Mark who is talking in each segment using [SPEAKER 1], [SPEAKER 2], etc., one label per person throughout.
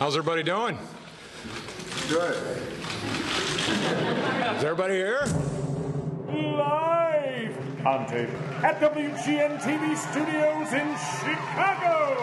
[SPEAKER 1] How's everybody doing?
[SPEAKER 2] Good.
[SPEAKER 1] Is everybody here?
[SPEAKER 3] Live on tape at WGN TV studios in Chicago.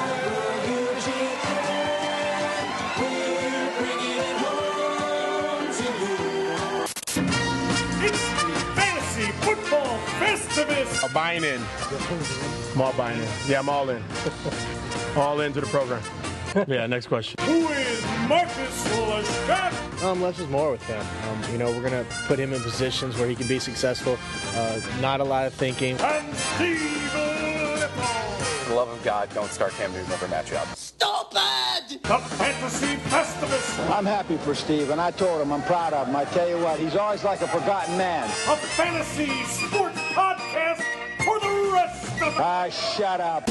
[SPEAKER 3] It's the Fantasy Football Festivus.
[SPEAKER 4] I'm buying in. I'm all buying in. Yeah, I'm all in. All into the program. Yeah, next question.
[SPEAKER 3] Who is Marcus Lashcott?
[SPEAKER 5] Less is more with him. We're going to put him in positions where he can be successful. Not a lot of thinking.
[SPEAKER 3] And Steve Lippo.
[SPEAKER 6] For the love of God, don't start Cam Newton over Matchup.
[SPEAKER 7] Stupid!
[SPEAKER 3] The Fantasy Festivus.
[SPEAKER 8] I'm happy for Steve, and I told him I'm proud of him. I tell you what, he's always like a forgotten man.
[SPEAKER 3] A fantasy sports podcast for the rest of
[SPEAKER 8] Shut up.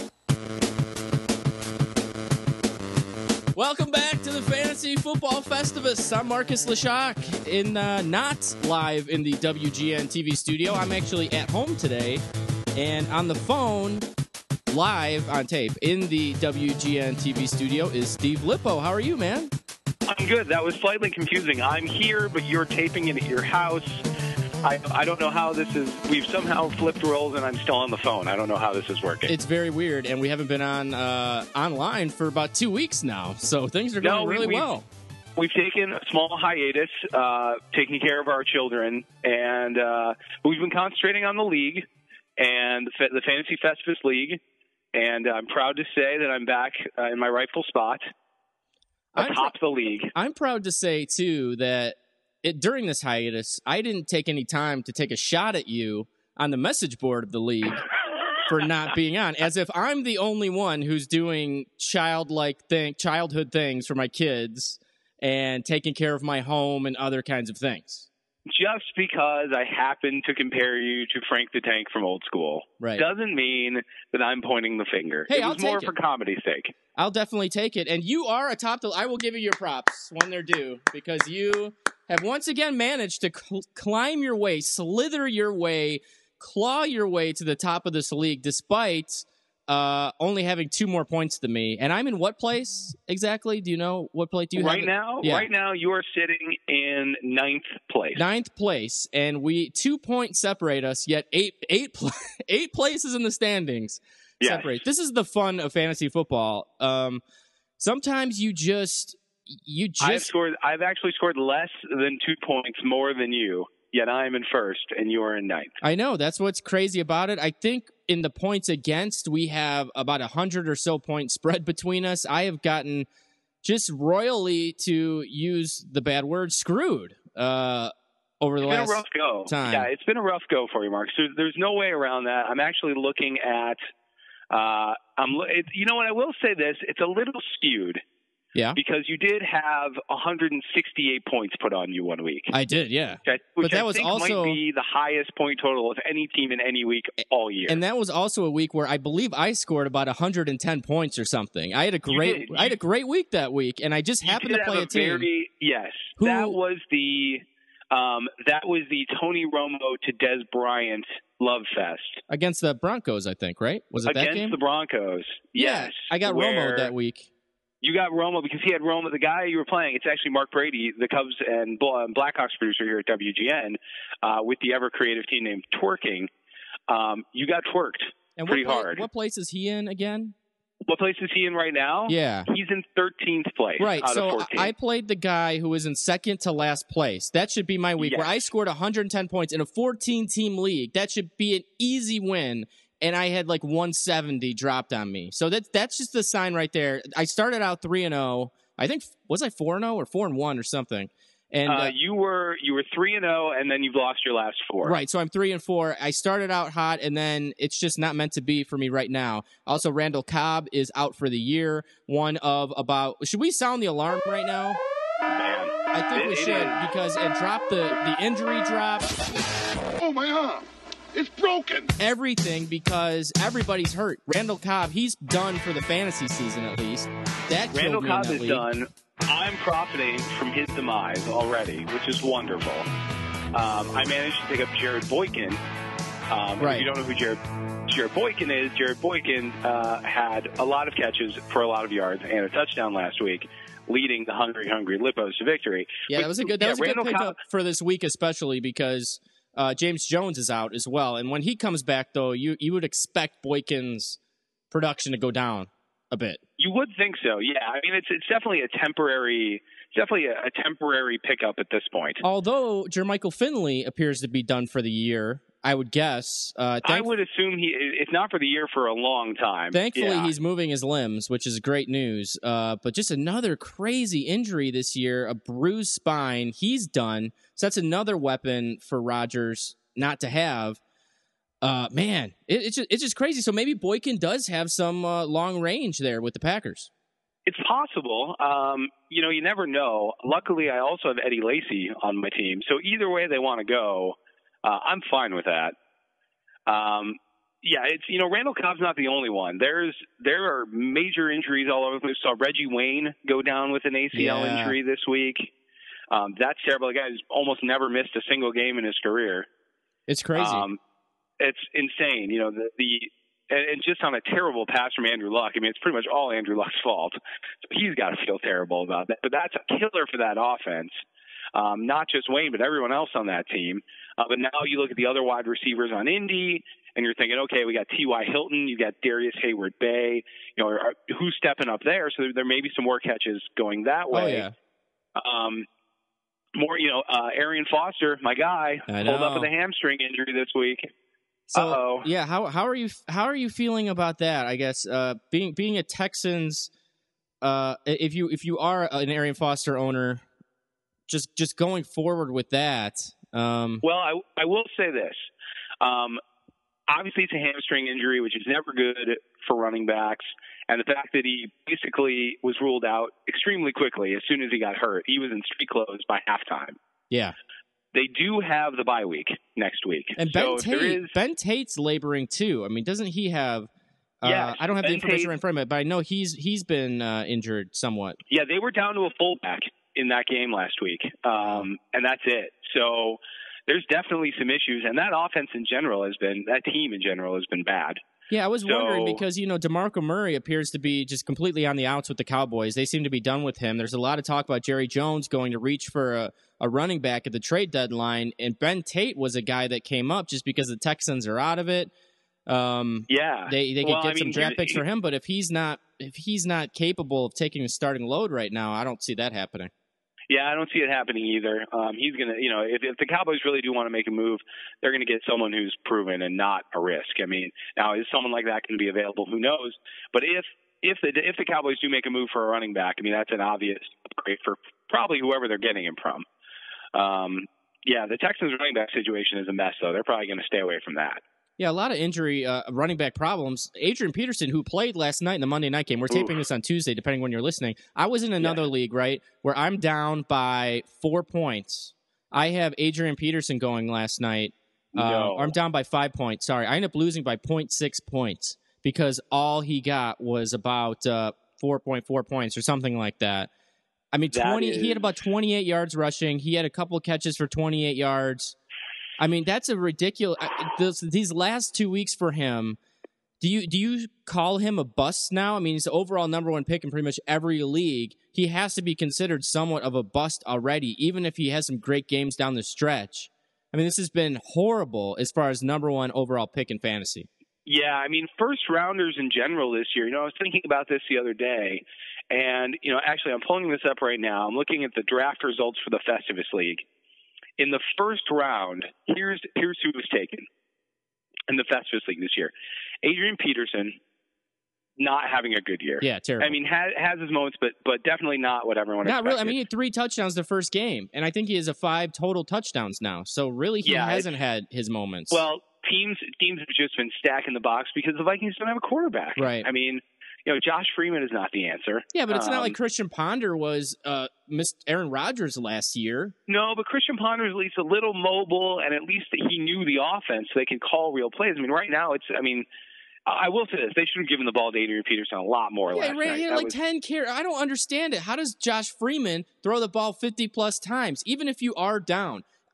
[SPEAKER 7] Welcome back to the Fantasy Football Festivus. I'm Marcus Lashak, not live in the WGN TV studio. I'm actually at home today, and on the phone, live on tape in the WGN TV studio is Steve Lippo. How are you, man?
[SPEAKER 9] I'm good. That was slightly confusing. I'm here, but you're taping it at your house. I don't know how this is. We've somehow flipped roles, and I'm still on the phone. I don't know how this is working.
[SPEAKER 7] It's very weird, and we haven't been on online for about 2 weeks now, so things are going really well.
[SPEAKER 9] We've taken a small hiatus, taking care of our children, and we've been concentrating on the league and the Fantasy Festivus League, and I'm proud to say that I'm back in my rightful spot atop the league.
[SPEAKER 7] I'm proud to say, too, that during this hiatus, I didn't take any time to take a shot at you on the message board of the league for not being on, as if I'm the only one who's doing childhood things for my kids and taking care of my home and other kinds of things.
[SPEAKER 9] Just because I happen to compare you to Frank the Tank from Old School doesn't mean that I'm pointing the finger.
[SPEAKER 7] Hey,
[SPEAKER 9] it was more for comedy's sake.
[SPEAKER 7] I'll definitely take it. And you are atop the... I will give you your props when they're due, because you have once again managed to climb your way, slither your way, claw your way to the top of this league, despite only having 2 more points than me. And I'm in what place exactly? Do you know what place? Do you
[SPEAKER 9] right now? Yeah. Right now, you are sitting in 9th place.
[SPEAKER 7] 9th place, and 2 points separate us. Yet eight places in the standings separate. This is the fun of fantasy football. Sometimes you just.
[SPEAKER 9] I've actually scored less than 2 points more than you. Yet I am in first, and you are in 9th.
[SPEAKER 7] I know. That's what's crazy about it. I think in the points against, we have about 100 or so point spread between us. I have gotten just royally, to use the bad word, screwed over the last
[SPEAKER 9] time. It's been a rough go. Yeah, it's been a rough go for you, Mark. So there's no way around that. I'm actually looking at you know what? I will say this. It's a little skewed.
[SPEAKER 7] Yeah.
[SPEAKER 9] Because you did have 168 points put on you one week.
[SPEAKER 7] I did, yeah.
[SPEAKER 9] Okay, which
[SPEAKER 7] but that
[SPEAKER 9] I
[SPEAKER 7] was
[SPEAKER 9] think
[SPEAKER 7] also
[SPEAKER 9] might be the highest point total of any team in any week all year.
[SPEAKER 7] And that was also a week where I believe I scored about 110 points or something. I had a great week that week, and I just happened to play a team.
[SPEAKER 9] That was the Tony Romo to Des Bryant love fest
[SPEAKER 7] against the Broncos, I think. Right? Was it that game?
[SPEAKER 9] Against the Broncos? Yes.
[SPEAKER 7] I got Romo that week.
[SPEAKER 9] You got Romo because he had Romo. The guy you were playing, it's actually Mark Brady, the Cubs and Blackhawks producer here at WGN, with the ever-creative team named Twerking. You got twerked pretty hard.
[SPEAKER 7] What place is he in again?
[SPEAKER 9] What place is he in right now?
[SPEAKER 7] Yeah.
[SPEAKER 9] He's in 13th place out of 14.
[SPEAKER 7] I played the guy who was in second to last place. That should be my week, where I scored 110 points in a 14-team league. That should be an easy win. And I had like 170 dropped on me. So that's just the sign right there. I started out 3-0. I think, was I 4-0 or 4-1 or something? And
[SPEAKER 9] you were 3-0, and then you've lost your last 4.
[SPEAKER 7] Right. So I'm 3-4. I started out hot, and then it's just not meant to be for me right now. Also, Randall Cobb is out for the year. One of about. Should we sound the alarm right now?
[SPEAKER 9] Man,
[SPEAKER 7] I think we should, because it dropped the injury drop.
[SPEAKER 2] Oh my arm. It's broken.
[SPEAKER 7] Everything, because everybody's hurt. Randall Cobb, he's done for the fantasy season at least.
[SPEAKER 9] Randall Cobb is done. I'm profiting from his demise already, which is wonderful. I managed to pick up Jared Boykin. If you don't know who Jared Jared Boykin is. Jared Boykin had a lot of catches for a lot of yards and a touchdown last week, leading the hungry Lippos to victory.
[SPEAKER 7] Yeah, that was a good pickup for this week, especially because James Jones is out as well. And when he comes back, though, you would expect Boykin's production to go down a bit.
[SPEAKER 9] You would think so, yeah. I mean, it's definitely a temporary pickup at this point.
[SPEAKER 7] Although Jermichael Finley appears to be done for the year, I would guess.
[SPEAKER 9] I would assume it's not for the year for a long time.
[SPEAKER 7] Thankfully, he's moving his limbs, which is great news. But just another crazy injury this year, a bruised spine. He's done. So that's another weapon for Rodgers not to have. Man, it's just crazy. So maybe Boykin does have some long range there with the Packers.
[SPEAKER 9] It's possible. You never know. Luckily, I also have Eddie Lacy on my team. So either way they want to go, I'm fine with that. Randall Cobb's not the only one. There are major injuries all over the place. Saw Reggie Wayne go down with an ACL injury this week. That's terrible. The guy's almost never missed a single game in his career.
[SPEAKER 7] It's crazy.
[SPEAKER 9] It's insane. And just on a terrible pass from Andrew Luck. I mean, it's pretty much all Andrew Luck's fault. So he's got to feel terrible about that. But that's a killer for that offense. Not just Wayne, but everyone else on that team. But now you look at the other wide receivers on Indy, and you're thinking, okay, we got T.Y. Hilton, you got Darius Hayward-Bay. Who's stepping up there? So there may be some more catches going that way.
[SPEAKER 7] Oh, yeah.
[SPEAKER 9] Arian Foster, my guy, pulled up with a hamstring injury this week.
[SPEAKER 7] So how are you feeling about that? I guess being a Texans, if you are an Arian Foster owner, just going forward with that.
[SPEAKER 9] Well, I will say this. Obviously, it's a hamstring injury, which is never good for running backs. And the fact that he basically was ruled out extremely quickly as soon as he got hurt. He was in street clothes by halftime.
[SPEAKER 7] Yeah.
[SPEAKER 9] They do have the bye week next week.
[SPEAKER 7] And Ben Tate's laboring too. I mean, doesn't he have I don't have the information right in front of me, but I know he's been injured somewhat.
[SPEAKER 9] Yeah, they were down to a fullback in that game last week. And that's it. So there's definitely some issues, and that team in general has been bad.
[SPEAKER 7] Yeah, I was wondering because, DeMarco Murray appears to be just completely on the outs with the Cowboys. They seem to be done with him. There's a lot of talk about Jerry Jones going to reach for a running back at the trade deadline, and Ben Tate was a guy that came up just because the Texans are out of it. They could get some draft picks for him, but if he's not capable of taking a starting load right now, I don't see that happening.
[SPEAKER 9] Yeah, I don't see it happening either. He's going to, if the Cowboys really do want to make a move, they're going to get someone who's proven and not a risk. I mean, now is someone like that going to be available? Who knows? But if the Cowboys do make a move for a running back, I mean, that's an obvious upgrade for probably whoever they're getting him from. The Texans running back situation is a mess, though. They're probably going to stay away from that.
[SPEAKER 7] Yeah, a lot of injury running back problems. Adrian Peterson, who played last night in the Monday night game, we're taping this on Tuesday, depending when you're listening. I was in another league, right, where I'm down by 4 points. I have Adrian Peterson going last night. I'm down by 5 points. Sorry, I ended up losing by 0.6 points because all he got was about 4.4 points or something like that. I mean, he had about 28 yards rushing. He had a couple of catches for 28 yards. I mean, that's a ridiculous. These last 2 weeks for him, do you call him a bust now? I mean, he's the overall number one pick in pretty much every league. He has to be considered somewhat of a bust already, even if he has some great games down the stretch. I mean, this has been horrible as far as number one overall pick in fantasy.
[SPEAKER 9] Yeah, I mean, first rounders in general this year. I was thinking about this the other day, and actually, I'm pulling this up right now. I'm looking at the draft results for the Festivus League. In the first round, here's who was taken in the Festivus League this year. Adrian Peterson, not having a good year.
[SPEAKER 7] Yeah, terrible.
[SPEAKER 9] I mean, has his moments, but definitely not what everyone expected.
[SPEAKER 7] Not really. I mean, he had 3 touchdowns the first game, and I think he has 5 total toutouchdowns now. So really, he hasn't had his moments.
[SPEAKER 9] Well, teams have just been stacking the box because the Vikings don't have a quarterback.
[SPEAKER 7] Right.
[SPEAKER 9] I mean, Josh Freeman is not the answer.
[SPEAKER 7] Yeah, but it's not like Christian Ponder was missed Aaron Rodgers last year.
[SPEAKER 9] No, but Christian Ponder is at least a little mobile, and at least he knew the offense, so they can call real plays. I mean, right now, I will say this. They should have given the ball to Adrian Peterson a lot more last night.
[SPEAKER 7] He had 10 carries. I don't understand it. How does Josh Freeman throw the ball 50-plus times, even if you are down?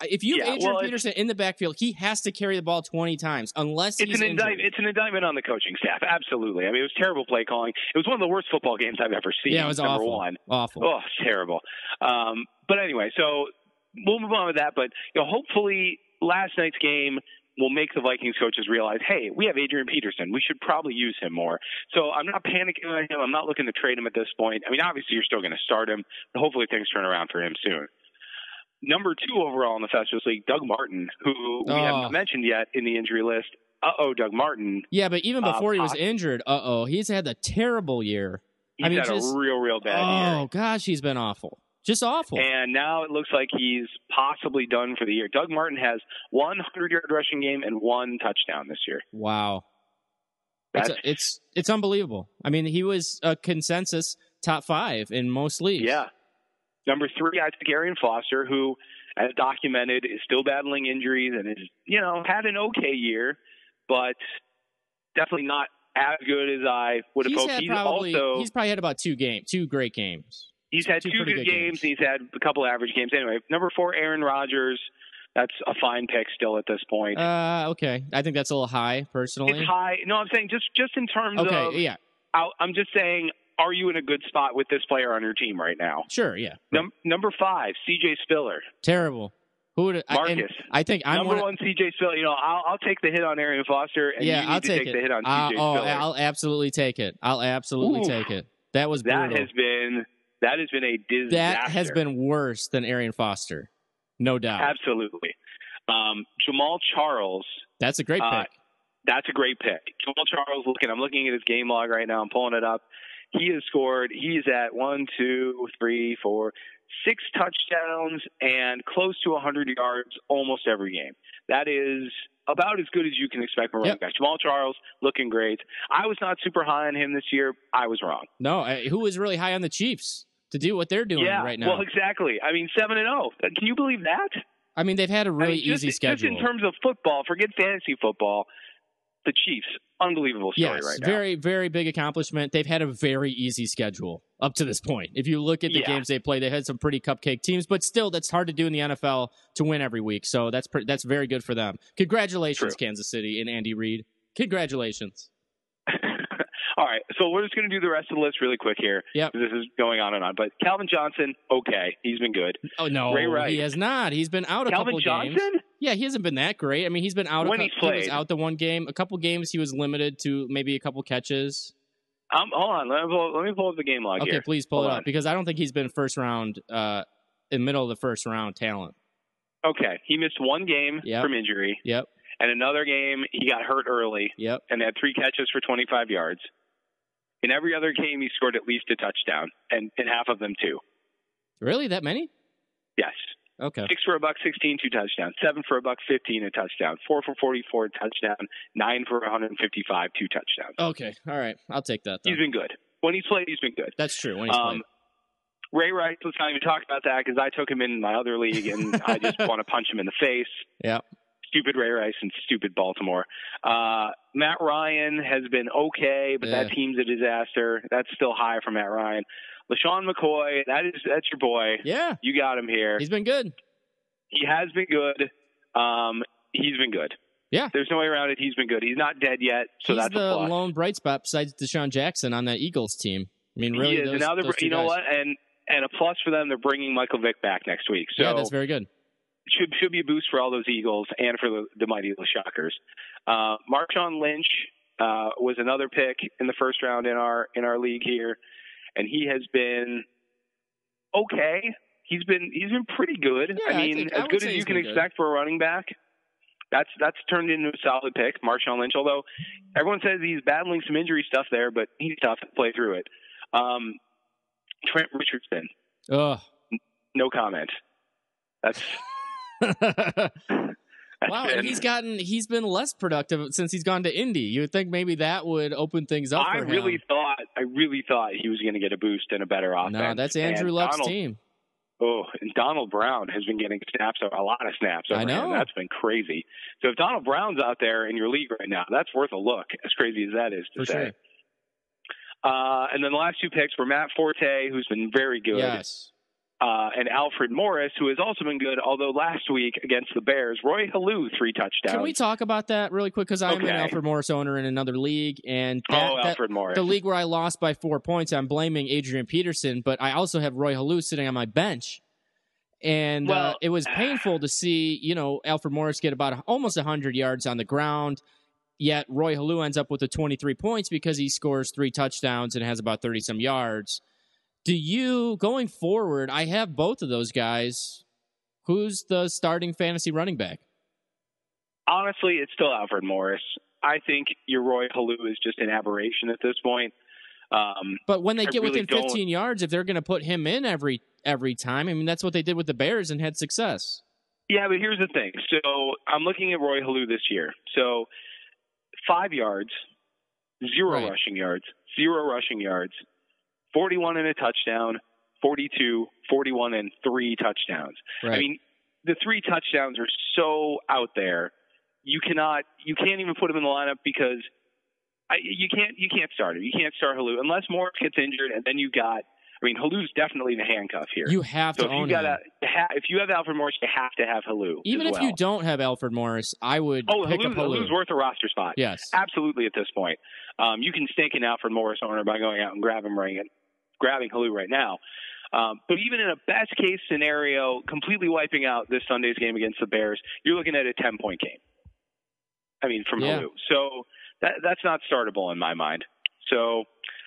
[SPEAKER 7] if you have Adrian Peterson in the backfield, he has to carry the ball 20 times unless he's injured.
[SPEAKER 9] It's an indictment on the coaching staff. Absolutely. I mean, it was terrible play calling. It was one of the worst football games I've ever seen.
[SPEAKER 7] Yeah, it was
[SPEAKER 9] number
[SPEAKER 7] awful.
[SPEAKER 9] one.
[SPEAKER 7] Awful.
[SPEAKER 9] Oh, terrible. But anyway, so we'll move on with that. But hopefully last night's game will make the Vikings coaches realize, hey, we have Adrian Peterson. We should probably use him more. So I'm not panicking on him. I'm not looking to trade him at this point. I mean, obviously you're still going to start him, but hopefully things turn around for him soon. Number 2 overall in the Festivus League, Doug Martin, who we haven't mentioned yet in the injury list. Doug Martin.
[SPEAKER 7] Yeah, but even before he was injured, he's had a terrible year.
[SPEAKER 9] He's had a real bad year.
[SPEAKER 7] Oh, gosh, he's been awful. Just awful.
[SPEAKER 9] And now it looks like he's possibly done for the year. Doug Martin has 100-yard rushing game and 1 touchdown this year.
[SPEAKER 7] Wow. It's unbelievable. I mean, he was a consensus top 5 in most leagues.
[SPEAKER 9] Yeah. Number 3, I took Arian Foster, who, as documented, is still battling injuries and is, had an okay year, but definitely not as good as I would have hoped.
[SPEAKER 7] He's probably had about 2 great games.
[SPEAKER 9] He's had 2 good games. He's had a couple average games. Anyway, number 4, Aaron Rodgers. That's a fine pick still at this point.
[SPEAKER 7] Okay. I think that's a little high, personally.
[SPEAKER 9] It's high. No, I'm saying just in terms of...
[SPEAKER 7] Okay, yeah.
[SPEAKER 9] I'm just saying, are you in a good spot with this player on your team right now?
[SPEAKER 7] Sure, yeah.
[SPEAKER 9] Number 5, C.J. Spiller.
[SPEAKER 7] Terrible. Who would
[SPEAKER 9] Marcus?
[SPEAKER 7] I think I'm
[SPEAKER 9] number 1, C.J. Spiller. I'll take the hit on Arian Foster, and
[SPEAKER 7] I'll
[SPEAKER 9] take the hit on C.J. Spiller.
[SPEAKER 7] I'll absolutely take it. Take it. That was brutal.
[SPEAKER 9] That has been a disaster.
[SPEAKER 7] That has been worse than Arian Foster, no doubt.
[SPEAKER 9] Absolutely. Jamal Charles.
[SPEAKER 7] That's a great pick.
[SPEAKER 9] That's a great pick. Jamal Charles. I'm looking at his game log right now. I'm pulling it up. He has scored. He's at 6 touchdowns and close to 100 yards almost every game. That is about as good as you can expect from a running back. Jamal Charles looking great. I was not super high on him this year. I was wrong.
[SPEAKER 7] No, who was really high on the Chiefs to do what they're doing right now?
[SPEAKER 9] Well, exactly. I mean, 7-0. Can you believe that?
[SPEAKER 7] I mean, they've had a really easy schedule.
[SPEAKER 9] Just in terms of football, forget fantasy football, the Chiefs, unbelievable story right now.
[SPEAKER 7] Very, very big accomplishment. They've had a very easy schedule up to this point. If you look at the games they played, they had some pretty cupcake teams, but still, that's hard to do in the NFL to win every week. So that's very good for them. Congratulations, Kansas City and Andy Reid. Congratulations.
[SPEAKER 9] All right, so we're just going to do the rest of the list really quick here.
[SPEAKER 7] Yep.
[SPEAKER 9] This is going on and on. But Calvin Johnson, okay. He's been good.
[SPEAKER 7] Oh, no,
[SPEAKER 9] Ray Rice.
[SPEAKER 7] He has not. He's been out a couple games.
[SPEAKER 9] Calvin Johnson?
[SPEAKER 7] Yeah, he hasn't been that great. I mean, he's been out.
[SPEAKER 9] When he
[SPEAKER 7] was out the one game. A couple games he was limited to maybe a couple catches.
[SPEAKER 9] Hold on. Let me pull up the game log here.
[SPEAKER 7] Okay, please pull it up because I don't think he's been first round, in middle of the first round talent.
[SPEAKER 9] Okay, he missed one game from injury.
[SPEAKER 7] Yep.
[SPEAKER 9] And another game he got hurt early.
[SPEAKER 7] Yep.
[SPEAKER 9] And had 3 catches for 25 yards. In every other game, he scored at least a touchdown, and in half of them 2.
[SPEAKER 7] Really, that many?
[SPEAKER 9] Yes.
[SPEAKER 7] Okay.
[SPEAKER 9] 6 for $116, 2 touchdowns. 7 for $115, a touchdown. 4 for 44, a touchdown. 9 for 155, 2 touchdowns.
[SPEAKER 7] Okay, all right, I'll take that. Then.
[SPEAKER 9] He's been good. When he's played, he's been good.
[SPEAKER 7] That's true. When he's played.
[SPEAKER 9] Ray Rice, let's not even talk about that because I took him in my other league, and I just want to punch him in the face.
[SPEAKER 7] Yeah.
[SPEAKER 9] Stupid Ray Rice and stupid Baltimore. Matt Ryan has been okay, but that team's a disaster. That's still high for Matt Ryan. LaShawn McCoy, that's your boy.
[SPEAKER 7] Yeah.
[SPEAKER 9] You got him here.
[SPEAKER 7] He's been good.
[SPEAKER 9] He has been good. He's been good.
[SPEAKER 7] Yeah.
[SPEAKER 9] There's no way around it. He's been good. He's not dead yet, so that's a plus.
[SPEAKER 7] He's the lone bright spot besides Deshaun Jackson on that Eagles team. I mean, really,
[SPEAKER 9] he is. And now you know what? And a plus for them, they're bringing Michael Vick back next week. So
[SPEAKER 7] yeah, that's very good.
[SPEAKER 9] Should be a boost for all those Eagles and for the mighty Shockers. Marshawn Lynch was another pick in the first round in our league here, and he has been okay. He's been pretty good.
[SPEAKER 7] Yeah,
[SPEAKER 9] I mean, as good as you can expect for a running back. That's turned into a solid pick, Marshawn Lynch. Although everyone says he's battling some injury stuff there, but he's tough to play through it. Trent Richardson.
[SPEAKER 7] Ugh.
[SPEAKER 9] No comment. That's.
[SPEAKER 7] Wow, and he's been less productive since he's gone to Indy. You would think maybe that would open things up for him.
[SPEAKER 9] I really thought he was going to get a boost and a better offense.
[SPEAKER 7] No, that's Andrew Luck's team.
[SPEAKER 9] Oh, and Donald Brown has been getting a lot of snaps over him. That's been crazy. So if Donald Brown's out there in your league right now, that's worth a look, as crazy as that is to say.
[SPEAKER 7] Sure.
[SPEAKER 9] And then the last 2 picks were Matt Forte, who's been very good.
[SPEAKER 7] Yes.
[SPEAKER 9] and Alfred Morris, who has also been good, although last week against the Bears, Roy Halou, 3 touchdowns.
[SPEAKER 7] Can we talk about that really quick? Because I'm an Alfred Morris owner in another league, and
[SPEAKER 9] Alfred Morris.
[SPEAKER 7] The league where I lost by 4 points, I'm blaming Adrian Peterson, but I also have Roy Halou sitting on my bench. And it was painful to see, Alfred Morris get about almost 100 yards on the ground, yet Roy Halou ends up with the 23 points because he scores 3 touchdowns and has about 30-some yards. Do you, going forward, I have both of those guys. Who's the starting fantasy running back?
[SPEAKER 9] Honestly, it's still Alfred Morris. I think your Roy Halou is just an aberration at this point.
[SPEAKER 7] But when they get within 15 yards, if they're going to put him in every time, I mean, that's what they did with the Bears and had success.
[SPEAKER 9] Yeah, but here's the thing. So I'm looking at Roy Halou this year. So 5 yards, 0 rushing yards, 0 rushing yards, 41 and a touchdown, 42, 41 and 3 touchdowns.
[SPEAKER 7] Right.
[SPEAKER 9] I mean, the 3 touchdowns are so out there. You can't even put him in the lineup because you can't start him. You can't start Halou unless Morris gets injured, and then Halou's definitely the handcuff here.
[SPEAKER 7] You have to own him.
[SPEAKER 9] If you have Alfred Morris, you have to have Halou.
[SPEAKER 7] Even if you don't have Alfred Morris, I would pick up Halou.
[SPEAKER 9] Halou's worth a roster spot.
[SPEAKER 7] Yes.
[SPEAKER 9] Absolutely at this point. You can stake an Alfred Morris owner by going out and grabbing Halou right now. But even in a best-case scenario, completely wiping out this Sunday's game against the Bears, you're looking at a 10-point game. I mean, from Halou. So that's not startable in my mind. So,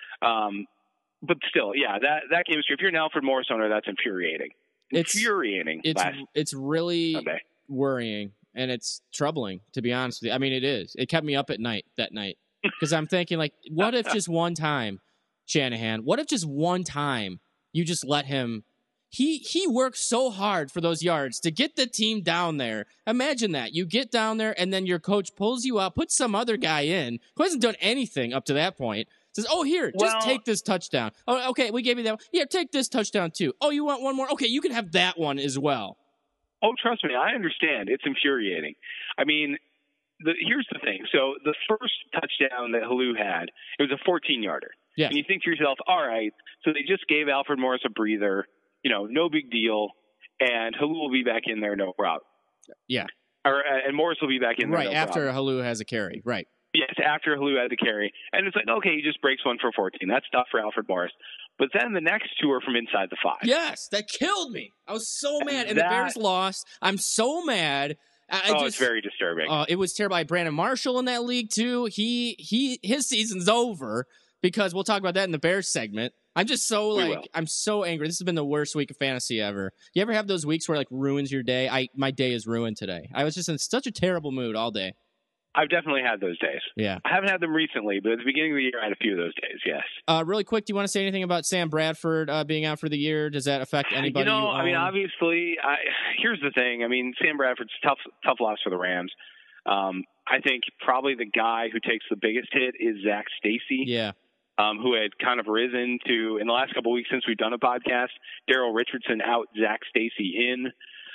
[SPEAKER 9] but still, yeah, that game is. If you're an Alfred Morris owner, that's infuriating. Infuriating.
[SPEAKER 7] It's really
[SPEAKER 9] Sunday.
[SPEAKER 7] Worrying, and it's troubling, to be honest with you. I mean, it is. It kept me up at night that night because I'm thinking, like, what if just one time, Shanahan? What if just one time you just let him? He worked so hard for those yards to get the team down there. Imagine that. You get down there, and then your coach pulls you out, puts some other guy in who hasn't done anything up to that point. Says, oh, here, just take this touchdown. Oh, okay, we gave you that. Yeah, take this touchdown, too. Oh, you want one more? Okay, you can have that one as well.
[SPEAKER 9] Oh, trust me, I understand. It's infuriating. I mean, here's the thing. So the first touchdown that Halou had, it was a 14-yarder.
[SPEAKER 7] Yeah.
[SPEAKER 9] And you think to yourself, all right, so they just gave Alfred Morris a breather. No big deal, and Halou will be back in there, no problem.
[SPEAKER 7] Yeah.
[SPEAKER 9] And Morris will be back in there,
[SPEAKER 7] right, after Halou has a carry, right.
[SPEAKER 9] Yes, after Halou had the carry. And it's like, okay, he just breaks one for 14. That's tough for Alfred Morris. But then the next 2 are from inside the 5.
[SPEAKER 7] Yes, that killed me. I was so mad. And the Bears lost. I'm so mad.
[SPEAKER 9] It's very disturbing.
[SPEAKER 7] It was terrible. I had Brandon Marshall in that league, too. His season's over because we'll talk about that in the Bears segment. I'm just I'm so angry. This has been the worst week of fantasy ever. You ever have those weeks where ruins your day? My day is ruined today. I was just in such a terrible mood all day.
[SPEAKER 9] I've definitely had those days.
[SPEAKER 7] Yeah.
[SPEAKER 9] I haven't had them recently, but at the beginning of the year, I had a few of those days, yes.
[SPEAKER 7] Really quick, do you want to say anything about Sam Bradford being out for the year? Does that affect anybody?
[SPEAKER 9] I mean, obviously, here's the thing. I mean, Sam Bradford's tough loss for the Rams. I think probably the guy who takes the biggest hit is Zach Stacy.
[SPEAKER 7] Yeah.
[SPEAKER 9] Who had kind of risen to, in the last couple of weeks since we've done a podcast, Daryl Richardson out, Zach Stacy in.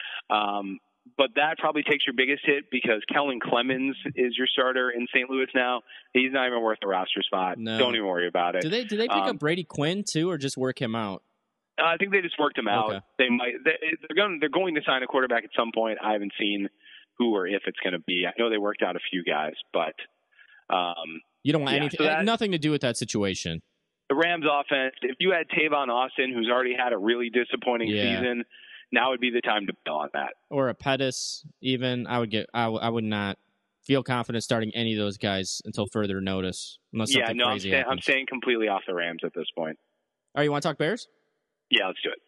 [SPEAKER 9] But that probably takes your biggest hit because Kellen Clemens is your starter in St. Louis now. He's not even worth the roster spot.
[SPEAKER 7] No.
[SPEAKER 9] Don't even worry about it.
[SPEAKER 7] Do they pick up Brady Quinn too, or just work him out?
[SPEAKER 9] I think they just worked him out.
[SPEAKER 7] Okay.
[SPEAKER 9] They're going to sign a quarterback at some point. I haven't seen who or if it's going to be. I know they worked out a few guys, but
[SPEAKER 7] you don't want anything, nothing to do with that situation.
[SPEAKER 9] The Rams offense, if you had Tavon Austin, who's already had a really disappointing season, now would be the time to bail on that.
[SPEAKER 7] Or a Pettis, even. I would not feel confident starting any of those guys until further notice. Unless something crazy happens.
[SPEAKER 9] I'm staying completely off the Rams at this point.
[SPEAKER 7] All right, you want to talk Bears?
[SPEAKER 9] Yeah, let's do it.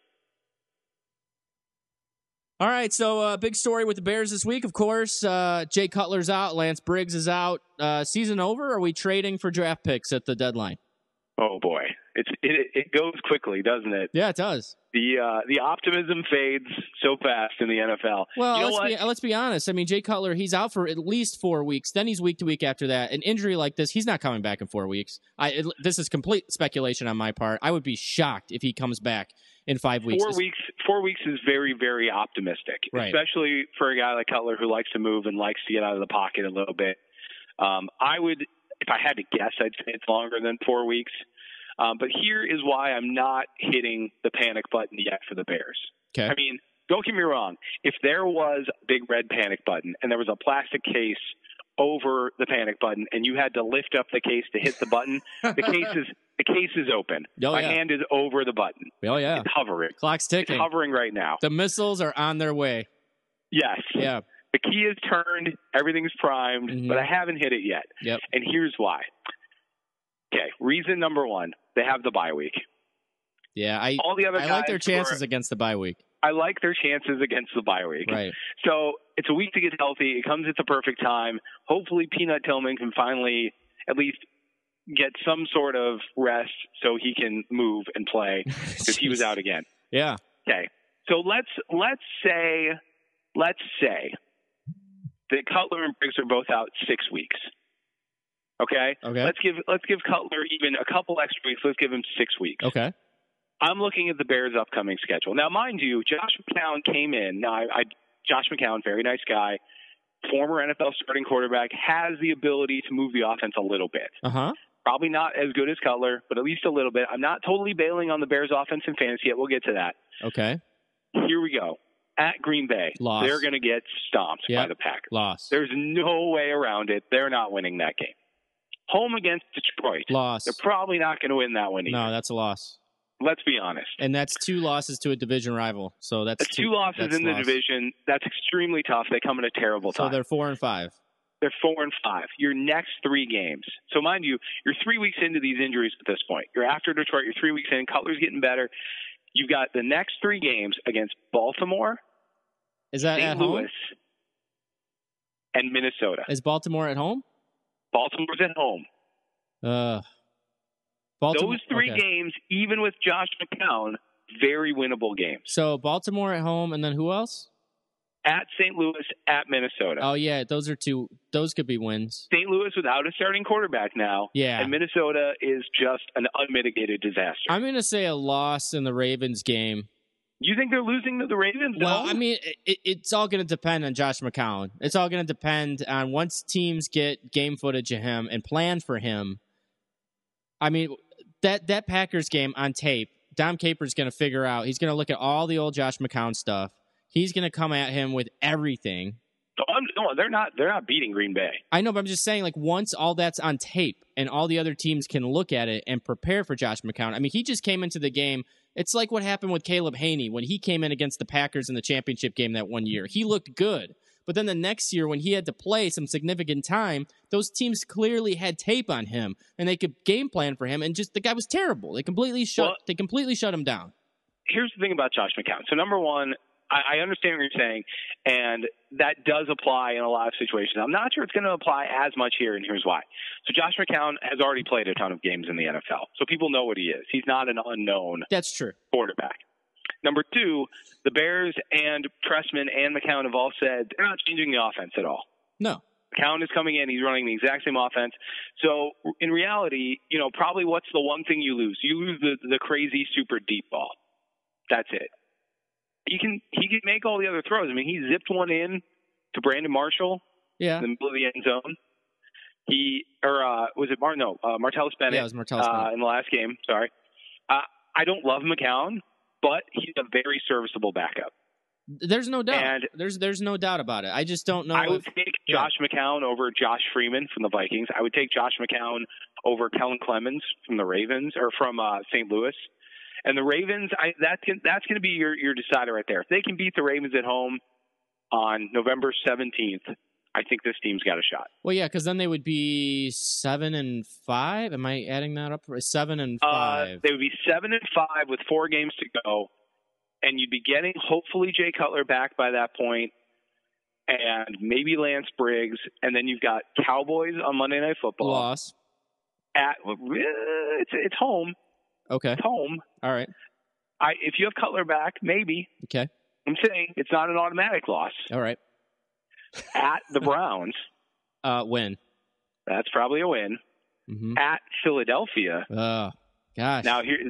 [SPEAKER 7] All right, so big story with the Bears this week, of course. Jay Cutler's out. Lance Briggs is out. Season over? Are we trading for draft picks at the deadline?
[SPEAKER 9] Oh, boy. It goes quickly, doesn't it?
[SPEAKER 7] Yeah, it does.
[SPEAKER 9] The optimism fades so fast in the NFL.
[SPEAKER 7] Well, let's be honest. I mean, Jay Cutler, he's out for at least 4 weeks. Then he's week to week after that. An injury like this, he's not coming back in 4 weeks. This is complete speculation on my part. I would be shocked if he comes back in 5 weeks.
[SPEAKER 9] 4 weeks is very, very optimistic,
[SPEAKER 7] right,
[SPEAKER 9] especially for a guy like Cutler who likes to move and likes to get out of the pocket a little bit. I would, if I had to guess, I'd say it's longer than 4 weeks. But here is why I'm not hitting the panic button yet for the Bears.
[SPEAKER 7] Okay.
[SPEAKER 9] I mean, don't get me wrong. If there was a big red panic button and there was a plastic case over the panic button and you had to lift up the case to hit the button, the case is open.
[SPEAKER 7] Oh,
[SPEAKER 9] My
[SPEAKER 7] yeah.
[SPEAKER 9] hand is over the button.
[SPEAKER 7] Oh, yeah.
[SPEAKER 9] It's hovering.
[SPEAKER 7] Clock's ticking.
[SPEAKER 9] It's hovering right now.
[SPEAKER 7] The missiles are on their way.
[SPEAKER 9] Yes.
[SPEAKER 7] Yeah.
[SPEAKER 9] The key is turned. Everything's primed, but I haven't hit it yet.
[SPEAKER 7] Yep.
[SPEAKER 9] And here's why. Okay. Reason number one, they have the bye week.
[SPEAKER 7] Yeah.
[SPEAKER 9] All the other
[SPEAKER 7] I like their
[SPEAKER 9] guys who are-
[SPEAKER 7] chances against the bye week.
[SPEAKER 9] I like their chances against the bye week.
[SPEAKER 7] Right.
[SPEAKER 9] So it's a week to get healthy. It comes at the perfect time. Hopefully, Peanut Tillman can finally at least get some sort of rest so he can move and play because he was out again.
[SPEAKER 7] Yeah.
[SPEAKER 9] Okay. So let's say that Cutler and Briggs are both out 6 weeks. Okay.
[SPEAKER 7] Okay.
[SPEAKER 9] Let's give Cutler even a couple extra weeks. Let's give him 6 weeks.
[SPEAKER 7] Okay.
[SPEAKER 9] I'm looking at the Bears' upcoming schedule. Now, mind you, Josh McCown came in. Now, Josh McCown, very nice guy, former NFL starting quarterback, has the ability to move the offense a little bit.
[SPEAKER 7] Uh-huh.
[SPEAKER 9] Probably not as good as Cutler, but at least a little bit. I'm not totally bailing on the Bears' offense in fantasy yet. We'll get to that.
[SPEAKER 7] Okay.
[SPEAKER 9] Here we go. At Green Bay,
[SPEAKER 7] Loss.
[SPEAKER 9] They're going to get stomped by
[SPEAKER 7] Yep.
[SPEAKER 9] the Packers.
[SPEAKER 7] Loss.
[SPEAKER 9] There's no way around it. They're not winning that game. Home against Detroit.
[SPEAKER 7] Loss.
[SPEAKER 9] They're probably not going to win that one either.
[SPEAKER 7] No, that's a loss.
[SPEAKER 9] Let's be honest.
[SPEAKER 7] And that's 2 losses to a division rival. So that's
[SPEAKER 9] Two losses
[SPEAKER 7] that's
[SPEAKER 9] in the
[SPEAKER 7] loss.
[SPEAKER 9] division. That's extremely tough. They come at a terrible
[SPEAKER 7] So
[SPEAKER 9] time.
[SPEAKER 7] they're 4-5.
[SPEAKER 9] They're 4-5. Your next 3 games. So mind you, you're 3 weeks into these injuries at this point. You're after Detroit. You're 3 weeks in. Cutler's getting better. You've got the next 3 games against Baltimore,
[SPEAKER 7] Is that
[SPEAKER 9] St.
[SPEAKER 7] at home?
[SPEAKER 9] Louis, and Minnesota.
[SPEAKER 7] Is Baltimore at home?
[SPEAKER 9] Baltimore's at home.
[SPEAKER 7] Baltimore,
[SPEAKER 9] Those 3
[SPEAKER 7] okay.
[SPEAKER 9] games, even with Josh McCown, very winnable games.
[SPEAKER 7] So Baltimore at home, and then who else?
[SPEAKER 9] At St. Louis, at Minnesota.
[SPEAKER 7] Oh yeah, those are 2. Those could be wins.
[SPEAKER 9] St. Louis without a starting quarterback now.
[SPEAKER 7] Yeah.
[SPEAKER 9] And Minnesota is just an unmitigated disaster.
[SPEAKER 7] I'm going to say a loss in the Ravens game.
[SPEAKER 9] You think they're losing to the Ravens?
[SPEAKER 7] Well,
[SPEAKER 9] No?
[SPEAKER 7] I mean, it's all going to depend on Josh McCown. It's all going to depend on once teams get game footage of him and plan for him. I mean, that Packers game on tape, Dom Capers going to figure out. He's going to look at all the old Josh McCown stuff. He's going to come at him with everything.
[SPEAKER 9] No, they're not beating Green Bay.
[SPEAKER 7] I know, but I'm just saying, like, once all that's on tape and all the other teams can look at it and prepare for Josh McCown. I mean, he just came into the game. It's like what happened with Caleb Haney when he came in against the Packers in the championship game that one year. He looked good. But then the next year when he had to play some significant time, those teams clearly had tape on him and they could game plan for him, and just the guy was terrible. They completely shut him down.
[SPEAKER 9] Here's the thing about Josh McCown. So number one, I understand what you're saying, and that does apply in a lot of situations. I'm not sure it's going to apply as much here, and here's why. So Josh McCown has already played a ton of games in the NFL, so people know what he is. He's not an unknown
[SPEAKER 7] That's true.
[SPEAKER 9] quarterback. Number two, the Bears and Trestman and McCown have all said they're not changing the offense at all.
[SPEAKER 7] No.
[SPEAKER 9] McCown is coming in. He's running the exact same offense. So in reality, probably what's the one thing you lose? You lose the crazy super deep ball. That's it. He can make all the other throws. I mean, he zipped one in to Brandon Marshall
[SPEAKER 7] Yeah.
[SPEAKER 9] in the middle of the end zone. Martellus Bennett.
[SPEAKER 7] Yeah, it was Martellus Bennett.
[SPEAKER 9] In the last game. Sorry. I don't love McCown, but he's a very serviceable backup.
[SPEAKER 7] There's no doubt.
[SPEAKER 9] And
[SPEAKER 7] there's no doubt about it. I just don't know.
[SPEAKER 9] I would take Josh McCown over Josh Freeman from the Vikings. I would take Josh McCown over Kellen Clemens from the Ravens or from St. Louis. And the Ravens, that's going to be your decider right there. If they can beat the Ravens at home on November 17th, I think this team's got a shot.
[SPEAKER 7] Well, yeah, because then they would be 7-5. Am I adding that up? 7-5.
[SPEAKER 9] They would be 7-5 with 4 games to go, and you'd be getting hopefully Jay Cutler back by that point, and maybe Lance Briggs, and then you've got Cowboys on Monday Night Football.
[SPEAKER 7] Loss.
[SPEAKER 9] It's home.
[SPEAKER 7] Okay.
[SPEAKER 9] It's home.
[SPEAKER 7] All right.
[SPEAKER 9] If you have Cutler back, maybe.
[SPEAKER 7] Okay.
[SPEAKER 9] I'm saying it's not an automatic loss.
[SPEAKER 7] All right.
[SPEAKER 9] At the Browns.
[SPEAKER 7] Win.
[SPEAKER 9] That's probably a win.
[SPEAKER 7] Mm-hmm.
[SPEAKER 9] At Philadelphia.
[SPEAKER 7] Oh, gosh.
[SPEAKER 9] Now here's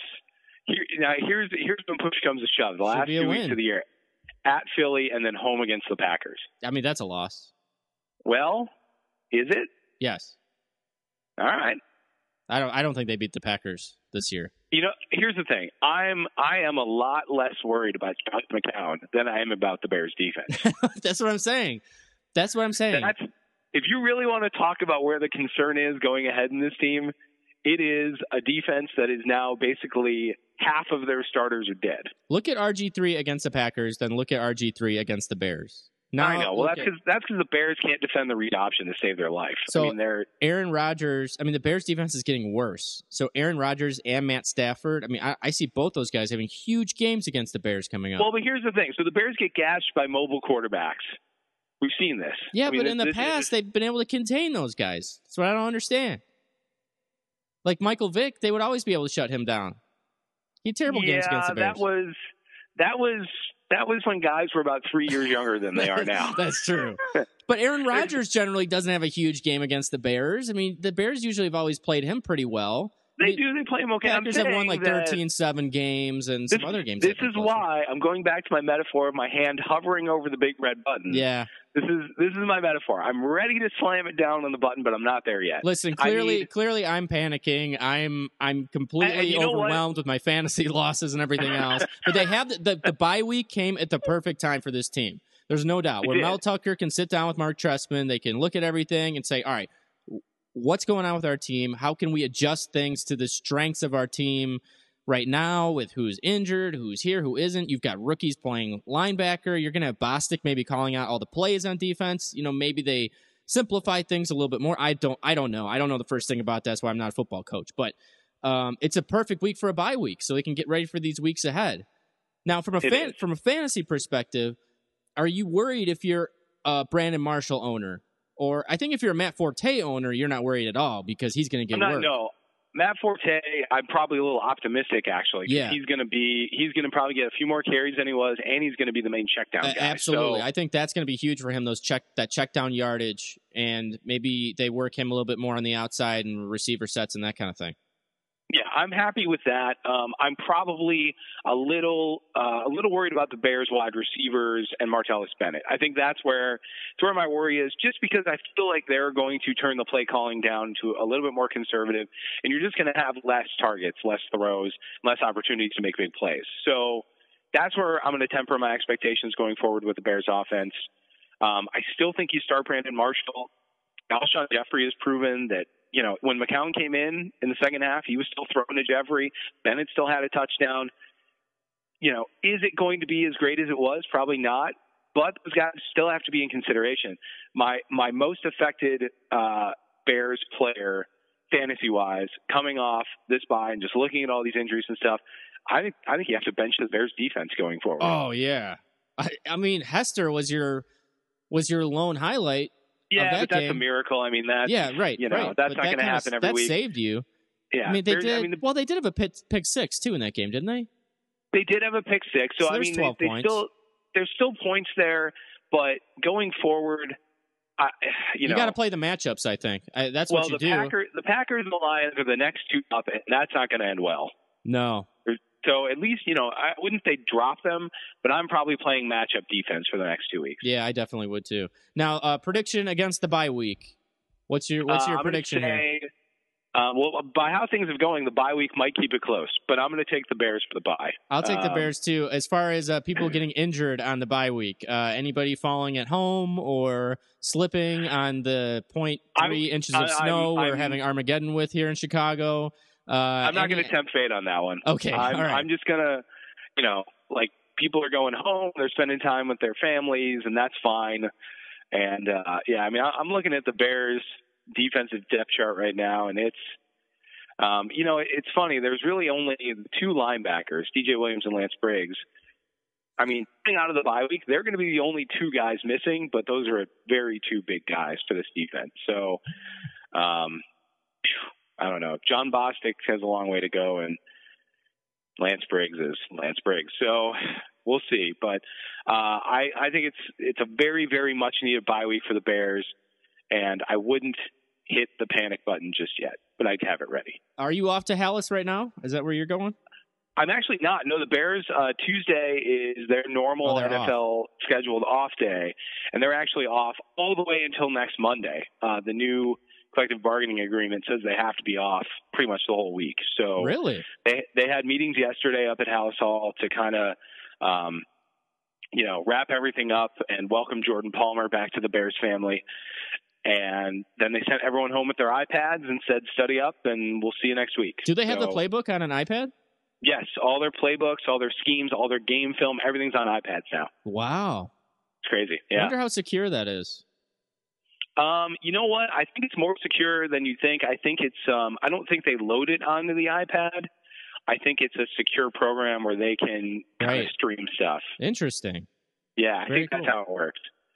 [SPEAKER 9] when push comes to shove. The last 2 weeks of the year. At Philly and then home against the Packers.
[SPEAKER 7] I mean, that's a loss.
[SPEAKER 9] Well, is it?
[SPEAKER 7] Yes.
[SPEAKER 9] All right.
[SPEAKER 7] I don't think they beat the Packers this year.
[SPEAKER 9] You know, here's the thing. I am a lot less worried about Josh McCown than I am about the Bears defense.
[SPEAKER 7] That's what I'm saying. That's what I'm saying.
[SPEAKER 9] If you really want to talk about where the concern is going ahead in this team, it is a defense that is now basically half of their starters are dead.
[SPEAKER 7] Look at RG3 against the Packers, then look at RG3 against the Bears. Now,
[SPEAKER 9] I know. Well, that's because the Bears can't defend the read option to save their life.
[SPEAKER 7] So,
[SPEAKER 9] I mean,
[SPEAKER 7] Aaron Rodgers, the Bears defense is getting worse. So Aaron Rodgers and Matt Stafford, I see both those guys having huge games against the Bears coming up.
[SPEAKER 9] Well, but here's the thing. So the Bears get gashed by mobile quarterbacks. We've seen this.
[SPEAKER 7] Yeah, but in the past, they've been able to contain those guys. That's what I don't understand. Like Michael Vick, they would always be able to shut him down. He had terrible games against the Bears. That was when guys were about 3 years younger than they are now. That's true. But Aaron Rodgers generally doesn't have a huge game against the Bears. The Bears usually have always played him pretty well.
[SPEAKER 9] They do. They play him okay.
[SPEAKER 7] Packers have won like 13-7 games and some other games.
[SPEAKER 9] This is why I'm going back to my metaphor of my hand hovering over the big red button.
[SPEAKER 7] Yeah.
[SPEAKER 9] This is my metaphor. I'm ready to slam it down on the button, but I'm not there yet.
[SPEAKER 7] Listen, clearly I'm panicking. I'm completely overwhelmed with my fantasy losses and everything else. But they have the bye week came at the perfect time for this team. There's no doubt. When Mel Tucker can sit down with Mark Trestman, they can look at everything and say, all right, what's going on with our team? How can we adjust things to the strengths of our team right now with who's injured, who's here, who isn't? You've got rookies playing linebacker. You're going to have Bostic maybe calling out all the plays on defense. Maybe they simplify things a little bit more. I don't know. I don't know the first thing about that. That's why I'm not a football coach. But it's a perfect week for a bye week, so they can get ready for these weeks ahead. Now, from a fantasy perspective, are you worried if you're a Brandon Marshall owner? Or I think if you're a Matt Forte owner, you're not worried at all because he's going to get work.
[SPEAKER 9] No, Matt Forte, I'm probably a little optimistic actually.
[SPEAKER 7] Yeah,
[SPEAKER 9] he's going to probably get a few more carries than he was, and he's going to be the main check down guy.
[SPEAKER 7] Absolutely,
[SPEAKER 9] so,
[SPEAKER 7] I think that's going to be huge for him. That check down yardage, and maybe they work him a little bit more on the outside and receiver sets and that kind of thing.
[SPEAKER 9] Yeah, I'm happy with that. I'm probably a little worried about the Bears wide receivers and Martellus Bennett. I think that's where my worry is, just because I feel like they're going to turn the play calling down to a little bit more conservative, and you're just going to have less targets, less throws, less opportunities to make big plays. So that's where I'm going to temper my expectations going forward with the Bears offense. I still think you start Brandon Marshall. Alshon Jeffrey has proven that, when McCown came in the second half, he was still throwing to Jeffrey. Bennett still had a touchdown. Is it going to be as great as it was? Probably not. But those guys still have to be in consideration. My most affected Bears player, fantasy-wise, coming off this bye and just looking at all these injuries and stuff, I think you have to bench the Bears defense going forward.
[SPEAKER 7] Oh yeah, Hester was your lone highlight.
[SPEAKER 9] Yeah, but that's a miracle. That's
[SPEAKER 7] right.
[SPEAKER 9] That's not going to happen every week.
[SPEAKER 7] That saved you.
[SPEAKER 9] Yeah,
[SPEAKER 7] they did. Well, they did have a pick six too in that game, didn't they?
[SPEAKER 9] They did have a pick six. So
[SPEAKER 7] there's 12 points.
[SPEAKER 9] There's still points there, but going forward, you got
[SPEAKER 7] to play the matchups. I think that's what you do.
[SPEAKER 9] The Packers and the Lions are the next two up, and that's not going to end well.
[SPEAKER 7] No.
[SPEAKER 9] So at least, I wouldn't say drop them, but I'm probably playing matchup defense for the next 2 weeks.
[SPEAKER 7] Yeah, I definitely would too. Now, prediction against the bye week. What's your prediction here?
[SPEAKER 9] By how things are going, the bye week might keep it close, but I'm going to take the Bears for the bye.
[SPEAKER 7] I'll take the Bears too. As far as people getting injured on the bye week, anybody falling at home or slipping on the 0.3 inches of snow we're having Armageddon with here in Chicago.
[SPEAKER 9] I'm not going to tempt fate on that one.
[SPEAKER 7] Okay, all right.
[SPEAKER 9] I'm just going to, people are going home, they're spending time with their families, and that's fine. And, I'm looking at the Bears' defensive depth chart right now, and it's, it's funny. There's really only two linebackers, DJ Williams and Lance Briggs. Coming out of the bye week, they're going to be the only two guys missing, but those are very two big guys for this defense. So, I don't know. John Bostic has a long way to go, and Lance Briggs is Lance Briggs. So we'll see. But I think it's a very, very much needed bye week for the Bears, and I wouldn't hit the panic button just yet, but I'd have it ready.
[SPEAKER 7] Are you off to Hallis right now? Is that where you're going?
[SPEAKER 9] I'm actually not. No, the Bears, Tuesday is their normal NFL scheduled off day, and they're actually off all the way until next Monday. The new collective bargaining agreement says they have to be off pretty much the whole week. So
[SPEAKER 7] really,
[SPEAKER 9] they had meetings yesterday up at House Hall to kind of, wrap everything up and welcome Jordan Palmer back to the Bears family. And then they sent everyone home with their iPads and said, study up, and we'll see you next week.
[SPEAKER 7] Do they have the playbook on an iPad?
[SPEAKER 9] Yes, all their playbooks, all their schemes, all their game film, everything's on iPads now.
[SPEAKER 7] Wow.
[SPEAKER 9] It's crazy. Yeah.
[SPEAKER 7] I wonder how secure that is.
[SPEAKER 9] You know what? I think it's more secure than you think. I think it's I don't think they load it onto the iPad. I think it's a secure program where they can kind of stream stuff.
[SPEAKER 7] Interesting.
[SPEAKER 9] Yeah, I think that's how it works.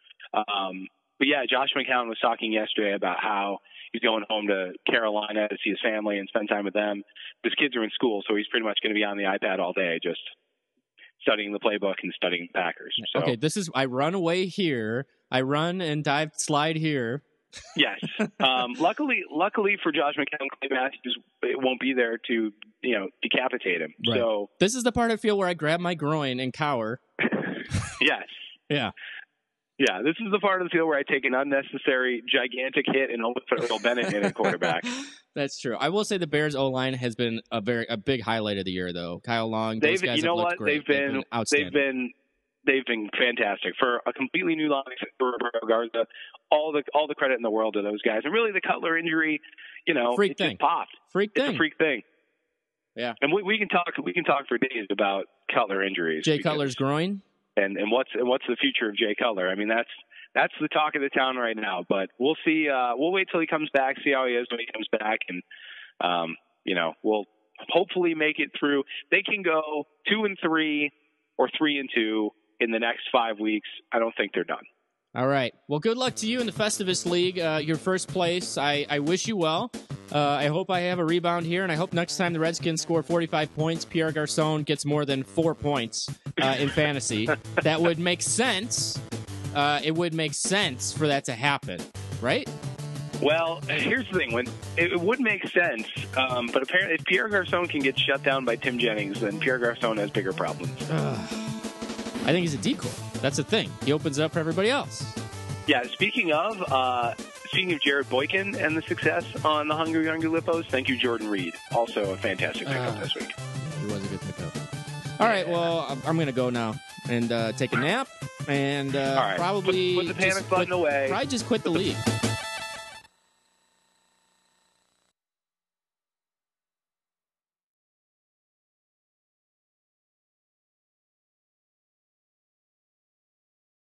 [SPEAKER 9] But yeah, Josh McCown was talking yesterday about how he's going home to Carolina to see his family and spend time with them. His kids are in school, so he's pretty much going to be on the iPad all day, just studying the playbook and studying the Packers. So,
[SPEAKER 7] okay, this is I run away here, I run and slide here.
[SPEAKER 9] Yes. Luckily for Josh McCown, Clay Matthews won't be there to decapitate him.
[SPEAKER 7] Right.
[SPEAKER 9] So
[SPEAKER 7] this is the part I feel where I grab my groin and cower.
[SPEAKER 9] Yes.
[SPEAKER 7] Yeah.
[SPEAKER 9] Yeah, this is the part of the field where I take an unnecessary, gigantic hit and hope for Earl Bennett in at quarterback.
[SPEAKER 7] That's true. I will say the Bears O-line has been a big highlight of the year, though. Kyle Long, those guys have looked great. They've been outstanding.
[SPEAKER 9] They've been fantastic for a completely new line for Roberto Garza. All the credit in the world to those guys, and really the Cutler injury,
[SPEAKER 7] freak
[SPEAKER 9] just popped.
[SPEAKER 7] It's
[SPEAKER 9] a freak thing.
[SPEAKER 7] Yeah,
[SPEAKER 9] and we can talk for days about Cutler injuries.
[SPEAKER 7] Jay Cutler's groin.
[SPEAKER 9] And what's the future of Jay Cutler? I mean, that's the talk of the town right now. But we'll see. We'll wait till he comes back, see how he is when he comes back, and we'll hopefully make it through. They can go 2-3 or 3-2 in the next 5 weeks. I don't think they're done.
[SPEAKER 7] All right. Well, good luck to you in the Festivus League. Your first place. I wish you well. I hope I have a rebound here, and I hope next time the Redskins score 45 points, Pierre Garçon gets more than 4 points in fantasy. That would make sense. It would make sense for that to happen, right?
[SPEAKER 9] Well, here's the thing. It would make sense, but apparently if Pierre Garçon can get shut down by Tim Jennings, then Pierre Garçon has bigger problems.
[SPEAKER 7] I think he's a decoy. That's the thing. He opens up for everybody else.
[SPEAKER 9] Yeah, speaking of Jared Boykin and the success on the Hungry Lippos, thank you, Jordan Reed. Also a fantastic pickup this week.
[SPEAKER 7] Yeah, he was a good pickup. All right, well, I'm going to go now and take a nap and
[SPEAKER 9] all right.
[SPEAKER 7] probably
[SPEAKER 9] put the panic button away.
[SPEAKER 7] Probably just quit the league.